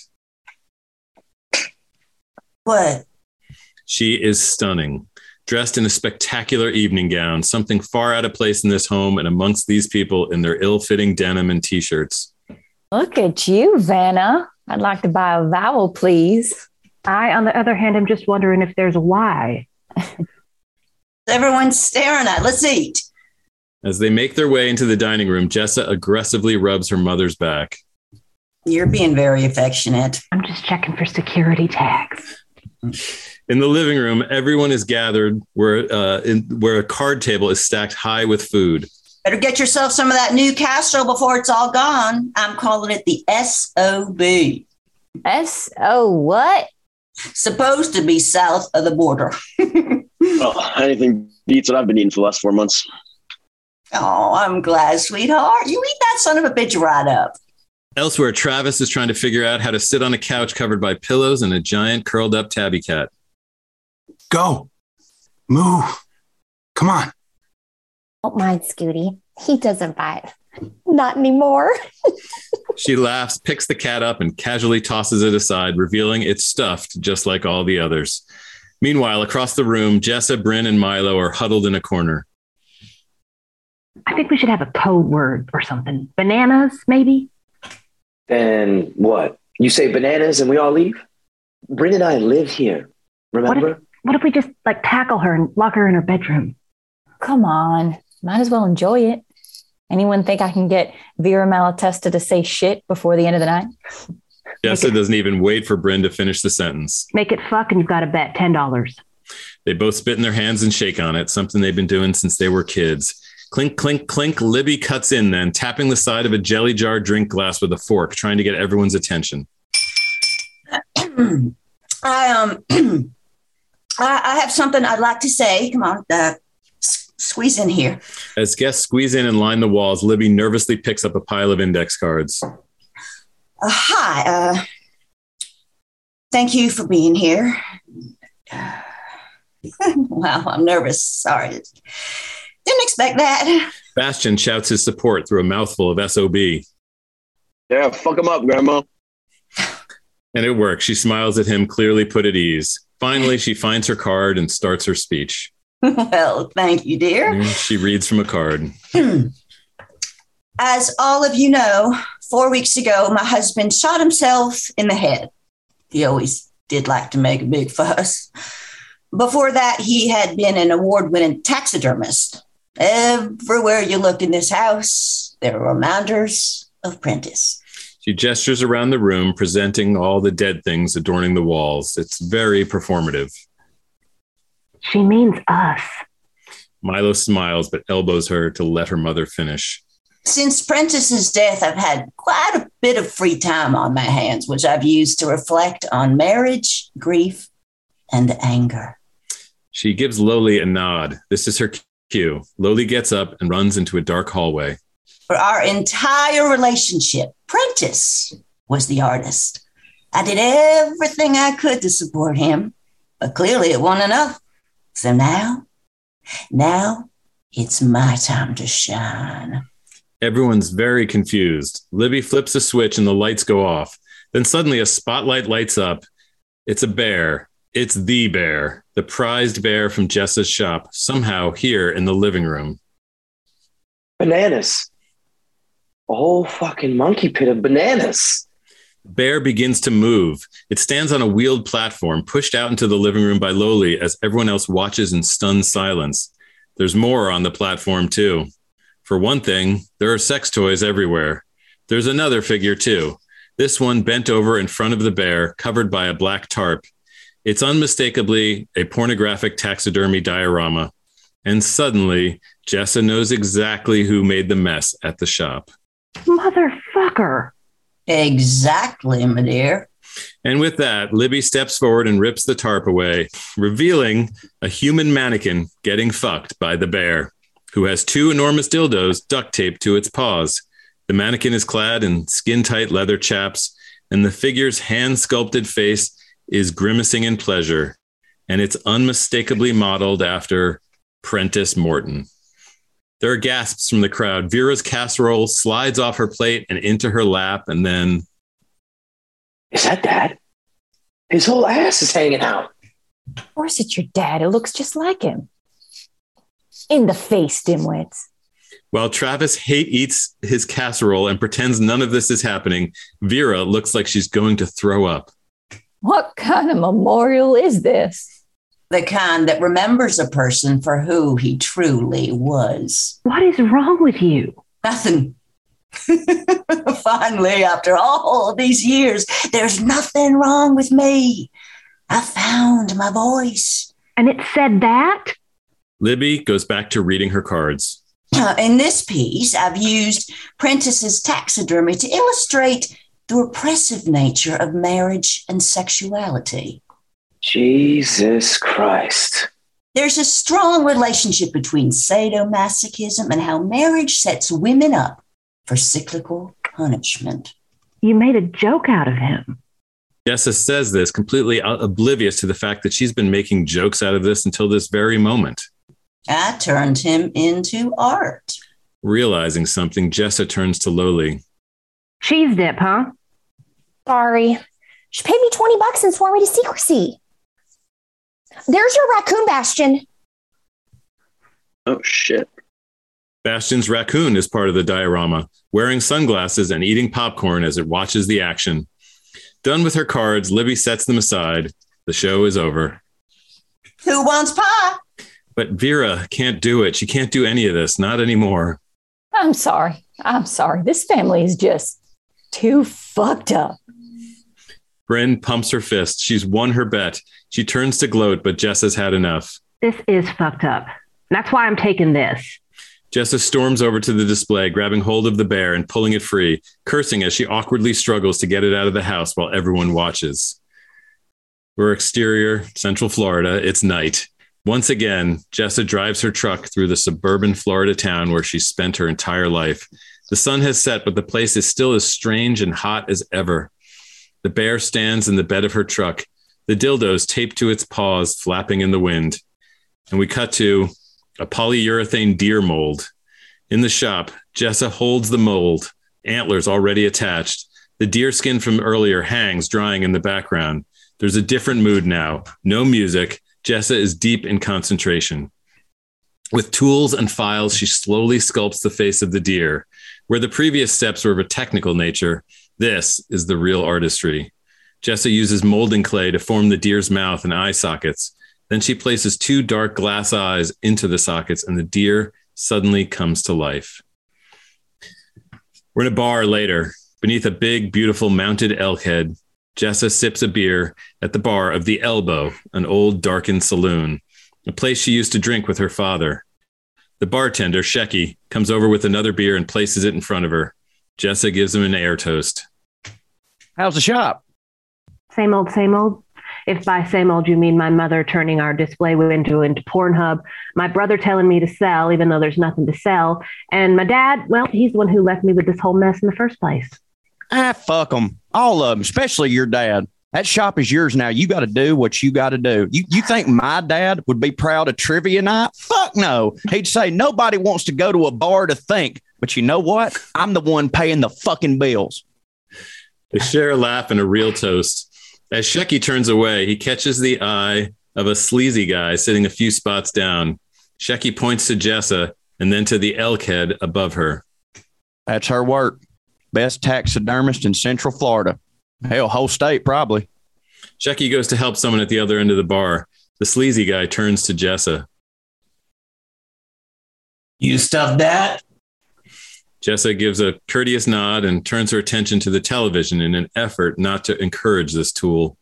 What? She is stunning, dressed in a spectacular evening gown, something far out of place in this home and amongst these people in their ill-fitting denim and T-shirts. Look at you, Vanna. I'd like to buy a vowel, please. I, on the other hand, am just wondering if there's a why. Everyone's staring at. Let's eat. As they make their way into the dining room, Jessa aggressively rubs her mother's back. You're being very affectionate. I'm just checking for security tags. In the living room, everyone is gathered where a card table is stacked high with food. Better get yourself some of that new casserole before it's all gone. I'm calling it the SOB. S-O what? Supposed to be south of the border. Well, anything beats what I've been eating for the last 4 months. Oh, I'm glad, sweetheart. You eat that son of a bitch right up. Elsewhere, Travis is trying to figure out how to sit on a couch covered by pillows and a giant curled up tabby cat. Go. Move. Come on. Don't mind Scooty. He doesn't bite. Not anymore. She laughs, picks the cat up, and casually tosses it aside, revealing it's stuffed just like all the others. Meanwhile, across the room, Jessa, Bryn, and Milo are huddled in a corner. I think we should have a code word or something. Bananas, maybe? Then what? You say bananas and we all leave? Bryn and I live here, remember? What if we just tackle her and lock her in her bedroom? Come on. Might as well enjoy it. Anyone think I can get Vera Malatesta to say shit before the end of the night? Jessa doesn't even wait for Bryn to finish the sentence. Make it fuck and you've got to bet $10. They both spit in their hands and shake on it, something they've been doing since they were kids. Clink, clink, clink. Libby cuts in then, tapping the side of a jelly jar drink glass with a fork, trying to get everyone's attention. I have something I'd like to say. Come on, squeeze in here. As guests squeeze in and line the walls, Libby nervously picks up a pile of index cards. Hi. Thank you for being here. Wow, I'm nervous. Sorry. Didn't expect that. Bastian shouts his support through a mouthful of SOB. Yeah, fuck him up, Grandma. And it works. She smiles at him, clearly put at ease. Finally, she finds her card and starts her speech. Well, thank you, dear. And she reads from a card. As all of you know, 4 weeks ago, my husband shot himself in the head. He always did like to make a big fuss. Before that, he had been an award-winning taxidermist. Everywhere you looked in this house, there were reminders of Prentice. She gestures around the room, presenting all the dead things adorning the walls. It's very performative. She means us. Milo smiles, but elbows her to let her mother finish. Since Prentice's death, I've had quite a bit of free time on my hands, which I've used to reflect on marriage, grief, and anger. She gives Loli a nod. This is her cue. Loli gets up and runs into a dark hallway. For our entire relationship, Prentice was the artist. I did everything I could to support him, but clearly it wasn't enough. So now it's my time to shine. Everyone's very confused. Libby flips a switch and the lights go off. Then suddenly a spotlight lights up. It's a bear. It's the bear, the prized bear from Jessa's shop, somehow here in the living room. Bananas. A whole fucking monkey pit of bananas. Bear begins to move. It stands on a wheeled platform, pushed out into the living room by Loli as everyone else watches in stunned silence. There's more on the platform, too. For one thing, there are sex toys everywhere. There's another figure, too. This one bent over in front of the bear, covered by a black tarp. It's unmistakably a pornographic taxidermy diorama. And suddenly, Jessa knows exactly who made the mess at the shop. Motherfucker. Exactly, my dear. And with that, Libby steps forward and rips the tarp away, revealing a human mannequin getting fucked by the bear, who has 2 enormous dildos duct taped to its paws. The mannequin is clad in skin-tight leather chaps, and the figure's hand-sculpted face is grimacing in pleasure, and it's unmistakably modeled after Prentice Morton. There are gasps from the crowd. Vera's casserole slides off her plate and into her lap, and then... Is that Dad? His whole ass is hanging out. Of course it's your dad. It looks just like him. In the face, dimwits. While Travis eats his casserole and pretends none of this is happening, Vera looks like she's going to throw up. What kind of memorial is this? The kind that remembers a person for who he truly was. What is wrong with you? Nothing. Finally, after all these years, there's nothing wrong with me. I found my voice. And it said that? Libby goes back to reading her cards. In this piece, I've used Prentice's taxidermy to illustrate the repressive nature of marriage and sexuality. Jesus Christ. There's a strong relationship between sadomasochism and how marriage sets women up for cyclical punishment. You made a joke out of him. Jessa says this completely oblivious to the fact that she's been making jokes out of this until this very moment. I turned him into art. Realizing something, Jessa turns to Loli. Cheese dip, huh? Sorry. She paid me $20 and swore me to secrecy. There's your raccoon, Bastion. Oh, shit. Bastion's raccoon is part of the diorama, wearing sunglasses and eating popcorn as it watches the action. Done with her cards, Libby sets them aside. The show is over. Who wants pie? But Vera can't do it. She can't do any of this. Not anymore. I'm sorry. This family is just too fucked up. Bryn pumps her fist. She's won her bet. She turns to gloat, but Jessa's had enough. This is fucked up. That's why I'm taking this. Jessa storms over to the display, grabbing hold of the bear and pulling it free, cursing as she awkwardly struggles to get it out of the house while everyone watches. We're exterior, Central Florida. It's night. Once again, Jessa drives her truck through the suburban Florida town where she spent her entire life. The sun has set, but the place is still as strange and hot as ever. The bear stands in the bed of her truck, the dildos taped to its paws flapping in the wind. And we cut to a polyurethane deer mold. In the shop, Jessa holds the mold, antlers already attached. The deer skin from earlier hangs drying in the background. There's a different mood now. No music. Jessa is deep in concentration. With tools and files, she slowly sculpts the face of the deer. Where the previous steps were of a technical nature, this is the real artistry. Jessa uses molding clay to form the deer's mouth and eye sockets. Then she places 2 dark glass eyes into the sockets, and the deer suddenly comes to life. We're in a bar later. Beneath a big, beautiful mounted elk head, Jessa sips a beer at the bar of The Elbow, an old darkened saloon, a place she used to drink with her father. The bartender, Shecky, comes over with another beer and places it in front of her. Jessa gives him an air toast. How's the shop? Same old, same old. If by same old you mean my mother turning our display window into Pornhub, my brother telling me to sell even though there's nothing to sell, and my dad, well, he's the one who left me with this whole mess in the first place. Fuck them. All of them, especially your dad. That shop is yours now. You got to do what you got to do. You think my dad would be proud of trivia night? Fuck no. He'd say nobody wants to go to a bar to think. But you know what? I'm the one paying the fucking bills. They share a laugh and a real toast. As Shecky turns away, he catches the eye of a sleazy guy sitting a few spots down. Shecky points to Jessa and then to the elk head above her. That's her work. Best taxidermist in Central Florida. Hell, whole state, probably. Shecky goes to help someone at the other end of the bar. The sleazy guy turns to Jessa. You stuffed that? Jessa gives a courteous nod and turns her attention to the television in an effort not to encourage this tool.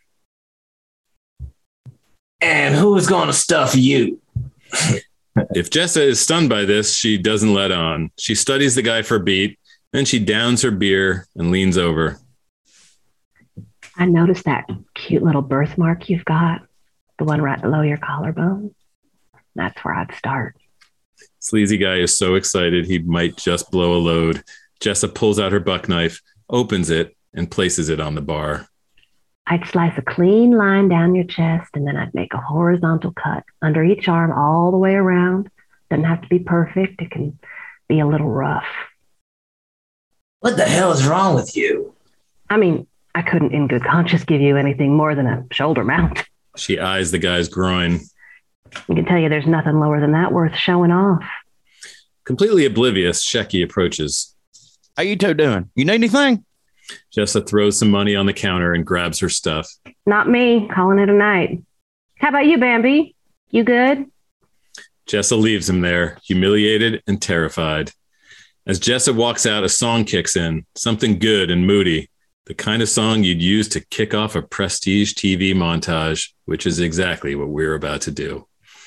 And who's going to stuff you? If Jessa is stunned by this, she doesn't let on. She studies the guy for a beat, then she downs her beer and leans over. I noticed that cute little birthmark you've got, the one right below your collarbone. That's where I'd start. Sleazy guy is so excited he might just blow a load. Jessa pulls out her buck knife, opens it, and places it on the bar. I'd slice a clean line down your chest, and then I'd make a horizontal cut under each arm all the way around. Doesn't have to be perfect. It can be a little rough. What the hell is wrong with you? I mean, I couldn't in good conscience give you anything more than a shoulder mount. She eyes the guy's groin. I can tell you there's nothing lower than that worth showing off. Completely oblivious, Shecky approaches. How you two doing? You need anything? Jessa throws some money on the counter and grabs her stuff. Not me. Calling it a night. How about you, Bambi? You good? Jessa leaves him there, humiliated and terrified. As Jessa walks out, a song kicks in, something good and moody, the kind of song you'd use to kick off a prestige TV montage, which is exactly what we're about to do.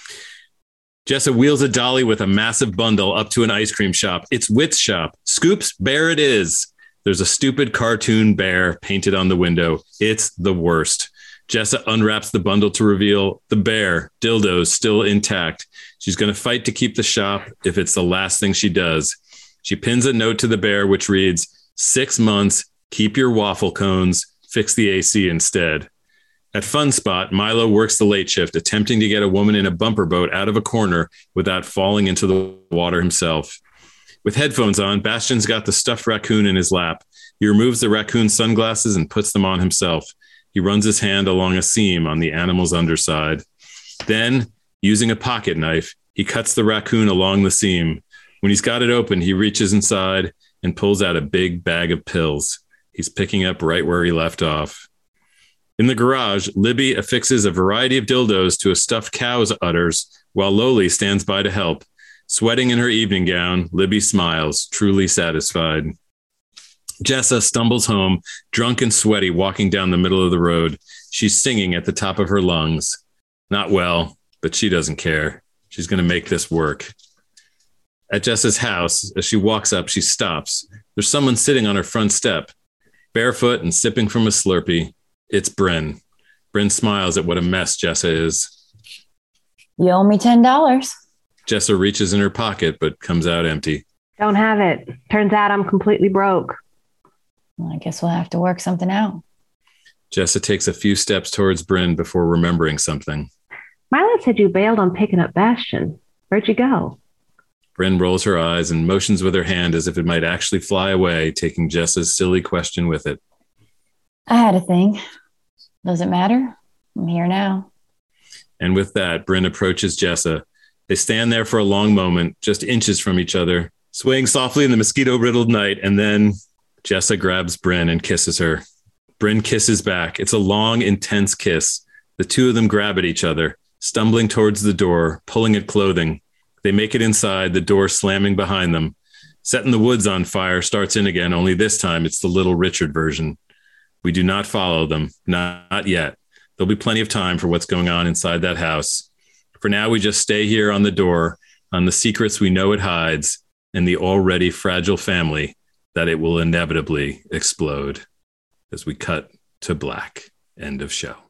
Jessa wheels a dolly with a massive bundle up to an ice cream shop. It's Wit's shop. Scoops Bear it is. There's a stupid cartoon bear painted on the window. It's the worst. Jessa unwraps the bundle to reveal the bear, Dildo's, still intact. She's going to fight to keep the shop if it's the last thing she does. She pins a note to the bear, which reads, 6 months, keep your waffle cones, fix the AC instead. At Fun Spot, Milo works the late shift, attempting to get a woman in a bumper boat out of a corner without falling into the water himself. With headphones on, Bastian's got the stuffed raccoon in his lap. He removes the raccoon's sunglasses and puts them on himself. He runs his hand along a seam on the animal's underside. Then, using a pocket knife, he cuts the raccoon along the seam. When he's got it open, he reaches inside and pulls out a big bag of pills. He's picking up right where he left off. In the garage, Libby affixes a variety of dildos to a stuffed cow's udders while Loli stands by to help. Sweating in her evening gown, Libby smiles, truly satisfied. Jessa stumbles home, drunk and sweaty, walking down the middle of the road. She's singing at the top of her lungs. Not well, but she doesn't care. She's going to make this work. At Jessa's house, as she walks up, she stops. There's someone sitting on her front step, barefoot and sipping from a Slurpee. It's Bryn. Bryn smiles at what a mess Jessa is. You owe me $10. Jessa reaches in her pocket, but comes out empty. Don't have it. Turns out I'm completely broke. Well, I guess we'll have to work something out. Jessa takes a few steps towards Bryn before remembering something. Milo said you bailed on picking up Bastian. Where'd you go? Bryn rolls her eyes and motions with her hand as if it might actually fly away, taking Jessa's silly question with it. I had a thing. Doesn't matter. I'm here now. And with that, Bryn approaches Jessa. They stand there for a long moment, just inches from each other, swaying softly in the mosquito-riddled night, and then Jessa grabs Bryn and kisses her. Bryn kisses back. It's a long, intense kiss. The two of them grab at each other, stumbling towards the door, pulling at clothing. They make it inside, the door slamming behind them. Setting the Woods on Fire starts in again, only this time it's the Little Richard version. We do not follow them, not yet. There'll be plenty of time for what's going on inside that house. For now, we just stay here on the door, on the secrets we know it hides, and the already fragile family that it will inevitably explode. As we cut to black. End of show.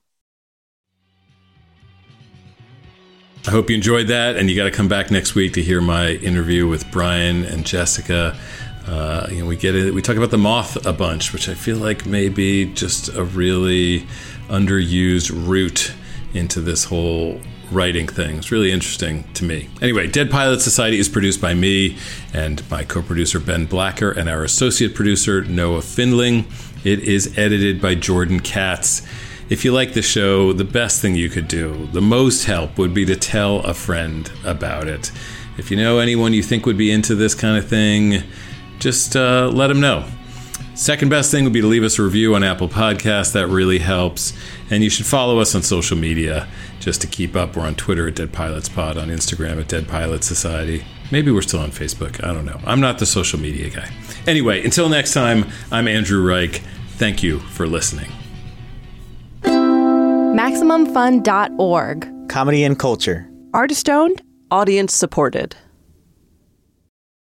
I hope you enjoyed that, and you got to come back next week to hear my interview with Brian and Jessica. We talk about The Moth a bunch, which I feel like may be just a really underused route into this whole writing thing. It's really interesting to me. Anyway, Dead Pilot Society is produced by me and my co-producer Ben Blacker and our associate producer Noah Findling. It is edited by Jordan Katz. If you like the show, the best thing you could do, the most help, would be to tell a friend about it. If you know anyone you think would be into this kind of thing, just let them know. Second best thing would be to leave us a review on Apple Podcasts. That really helps. And you should follow us on social media just to keep up. We're on Twitter at Dead Pilots Pod, on Instagram at Dead Pilot Society. Maybe we're still on Facebook. I don't know. I'm not the social media guy. Anyway, until next time, I'm Andrew Reich. Thank you for listening. MaximumFun.org. Comedy and culture. Artist owned. Audience supported.